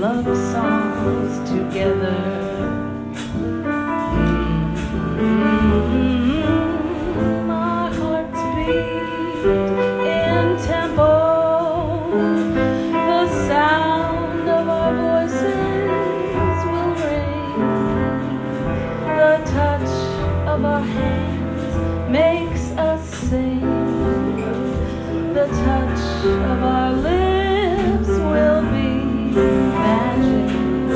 love songs together. Our hearts beat in tempo. The sound of our voices will ring. The touch of our hands makes us sing. The touch of our lips will be magic.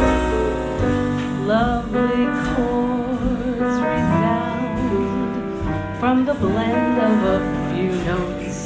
Lovely chords resound from the blend of a few notes.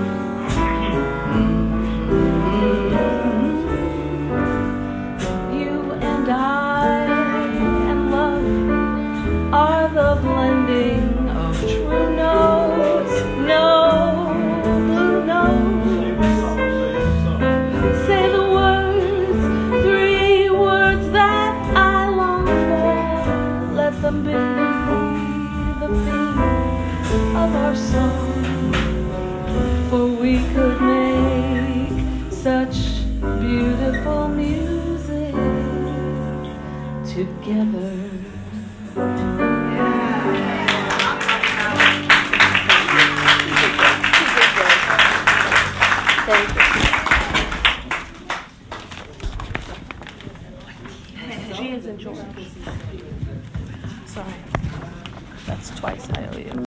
You and I and love are the blending of true notes. No blue notes. Say the words, 3 words that I long for. Let them be the theme of our song. For we could make such beautiful music together. She is enjoying. Sorry. That's twice I owe you.